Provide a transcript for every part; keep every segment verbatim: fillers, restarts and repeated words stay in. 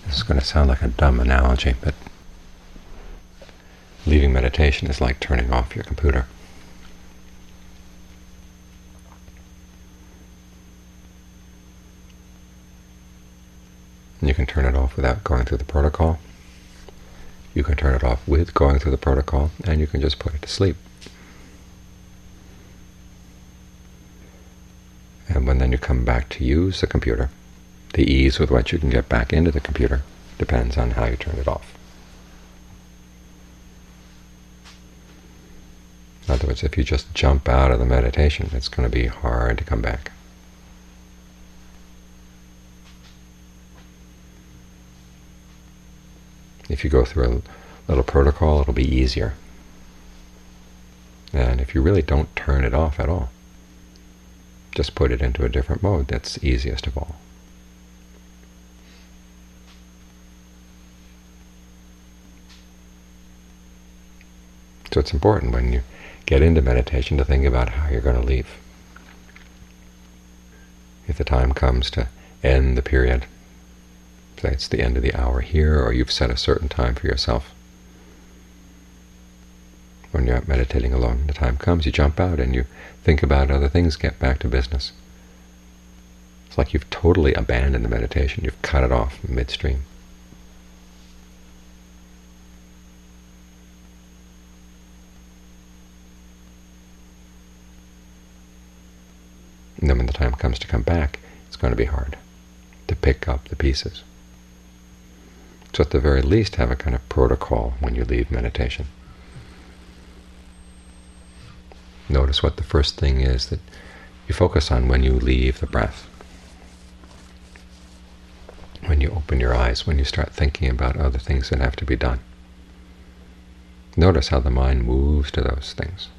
This is going to sound like a dumb analogy, but leaving meditation is like turning off your computer. And you can turn it off without going through the protocol. You can turn it off with going through the protocol, and you can just put it to sleep. And when then you come back to use the computer, the ease with which you can get back into the computer depends on how you turn it off. In other words, if you just jump out of the meditation, it's going to be hard to come back. If you go through a little protocol, it'll be easier. And if you really don't turn it off at all, just put it into a different mode, that's easiest of all. So it's important when you get into meditation to think about how you're going to leave. If the time comes to end the period, say it's the end of the hour here, or you've set a certain time for yourself. When you're out meditating alone, the time comes, you jump out and you think about other things, get back to business. It's like you've totally abandoned the meditation, you've cut it off midstream. And then when the time comes to come back, it's going to be hard to pick up the pieces. So at the very least, have a kind of protocol when you leave meditation. Notice what the first thing is that you focus on when you leave the breath. When you open your eyes, when you start thinking about other things that have to be done. Notice how the mind moves to those things.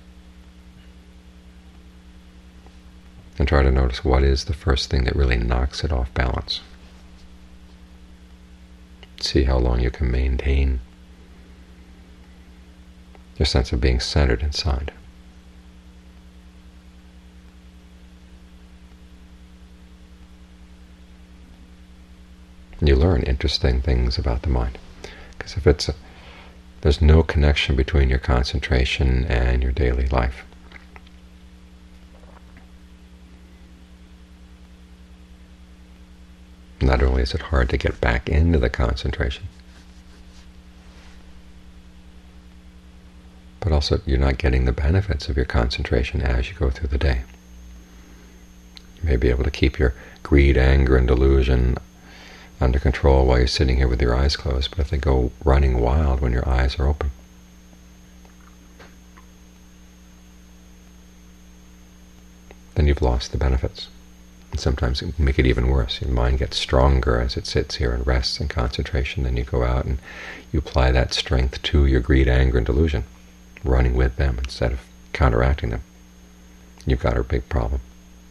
And try to notice what is the first thing that really knocks it off balance. See how long you can maintain your sense of being centered inside. You learn interesting things about the mind. Because if it's a, there's no connection between your concentration and your daily life. Not only is it hard to get back into the concentration, but also you're not getting the benefits of your concentration as you go through the day. You may be able to keep your greed, anger, and delusion under control while you're sitting here with your eyes closed, but if they go running wild when your eyes are open, then you've lost the benefits. And sometimes it can make it even worse. Your mind gets stronger as it sits here and rests in concentration. Then you go out and you apply that strength to your greed, anger, and delusion, running with them instead of counteracting them. You've got a big problem.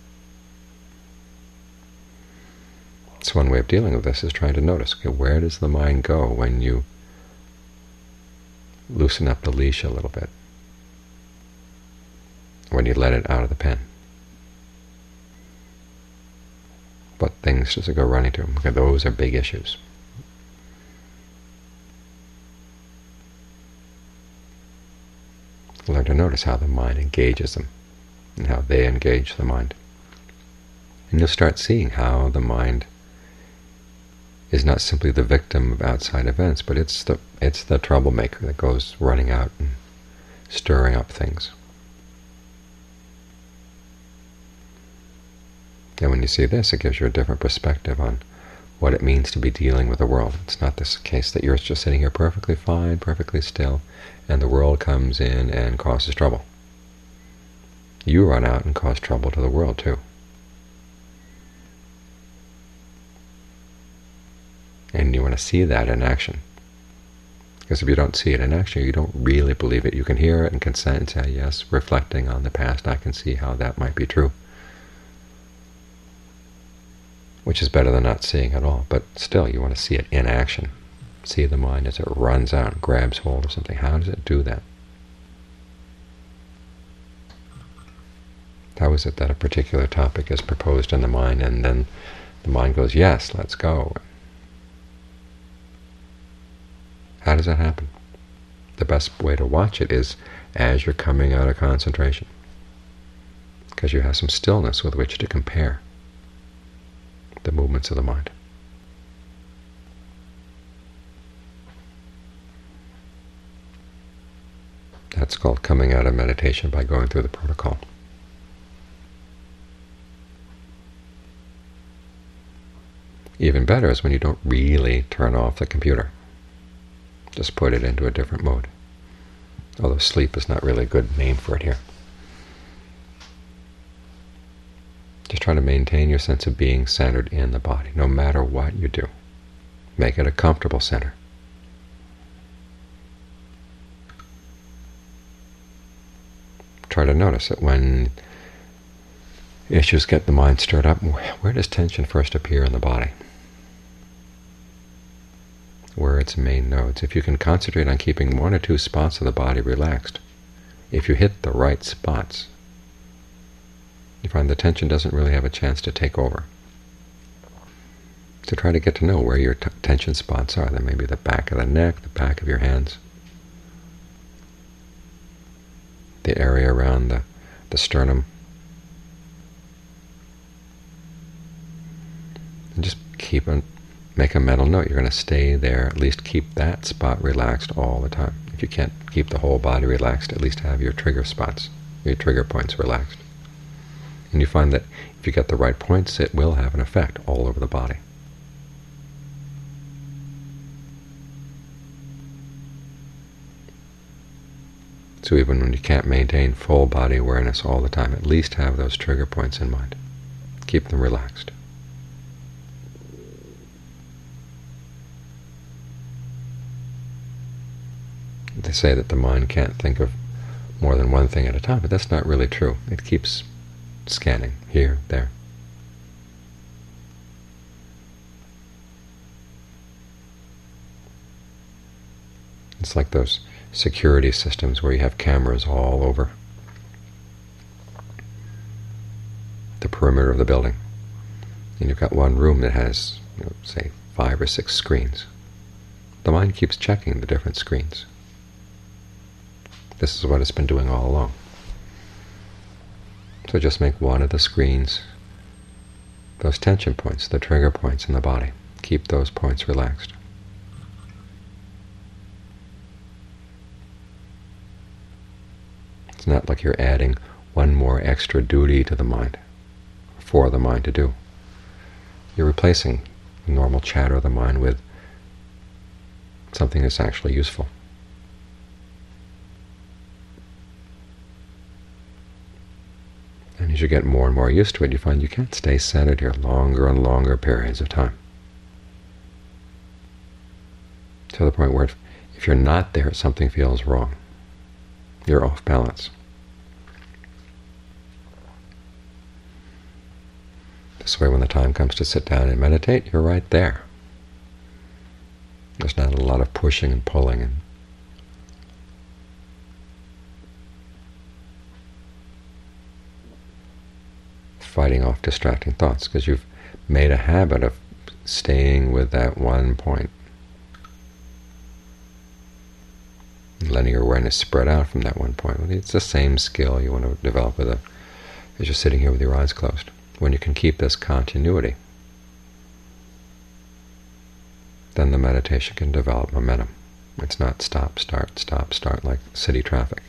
So one way of dealing with this is trying to notice, okay, where does the mind go when you loosen up the leash a little bit, when you let it out of the pen? What things does it go running to? Okay, those are big issues. Learn to notice how the mind engages them and how they engage the mind. And you'll start seeing how the mind is not simply the victim of outside events, but it's the it's the troublemaker that goes running out and stirring up things. And when you see this, it gives you a different perspective on what it means to be dealing with the world. It's not this case that you're just sitting here perfectly fine, perfectly still, and the world comes in and causes trouble. You run out and cause trouble to the world too. And you want to see that in action. Because if you don't see it in action, you don't really believe it. You can hear it and consent and say, yes, reflecting on the past, I can see how that might be true. Which is better than not seeing at all. But still, you want to see it in action. See the mind as it runs out and grabs hold of something. How does it do that? How is it that a particular topic is proposed in the mind, and then the mind goes, yes, let's go? How does that happen? The best way to watch it is as you're coming out of concentration, because you have some stillness with which to compare the movements of the mind. That's called coming out of meditation by going through the protocol. Even better is when you don't really turn off the computer. Just put it into a different mode. Although sleep is not really a good name for it here. Just try to maintain your sense of being centered in the body, no matter what you do. Make it a comfortable center. Try to notice that when issues get the mind stirred up, where does tension first appear in the body? Where are its main nodes? If you can concentrate on keeping one or two spots of the body relaxed, if you hit the right spots, you find the tension doesn't really have a chance to take over. So try to get to know where your t tension spots are. They may be the back of the neck, the back of your hands, the area around the, the sternum. And just keep on, make a mental note. You're going to stay there, at least keep that spot relaxed all the time. If you can't keep the whole body relaxed, at least have your trigger spots, your trigger points relaxed. And you find that if you get the right points, it will have an effect all over the body. So even when you can't maintain full body awareness all the time, at least have those trigger points in mind. Keep them relaxed. They say that the mind can't think of more than one thing at a time, but that's not really true. It keeps scanning here, there. It's like those security systems where you have cameras all over the perimeter of the building. And you've got one room that has, you know, say, five or six screens. The mind keeps checking the different screens. This is what it's been doing all along. So just make one of the screens those tension points, the trigger points in the body. Keep those points relaxed. It's not like you're adding one more extra duty to the mind, for the mind to do. You're replacing the normal chatter of the mind with something that's actually useful. And as you get more and more used to it, you find you can't stay centered here longer and longer periods of time. To the point where if, if you're not there, something feels wrong. You're off balance. This way, when the time comes to sit down and meditate, you're right there. There's not a lot of pushing and pulling and fighting off distracting thoughts, because you've made a habit of staying with that one point, letting your awareness spread out from that one point. It's the same skill you want to develop with a, as you're sitting here with your eyes closed. When you can keep this continuity, then the meditation can develop momentum. It's not stop, start, stop, start like city traffic.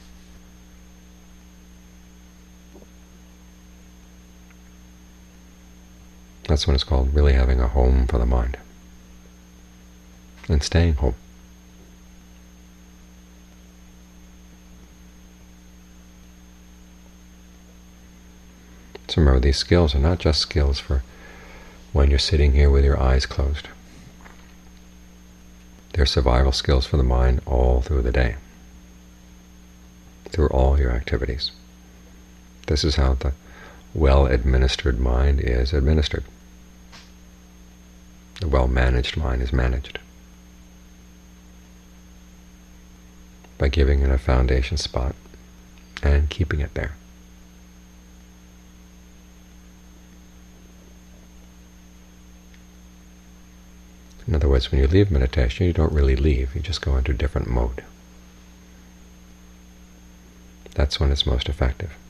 That's when it's called really having a home for the mind and staying home. So remember, these skills are not just skills for when you're sitting here with your eyes closed. They're survival skills for the mind all through the day, through all your activities. This is how the well-administered mind is administered. The well-managed mind is managed by giving it a foundation spot and keeping it there. In other words, when you leave meditation, you don't really leave, you just go into a different mode. That's when it's most effective.